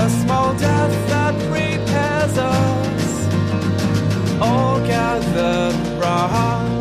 a small death that prepares us, all gathered round.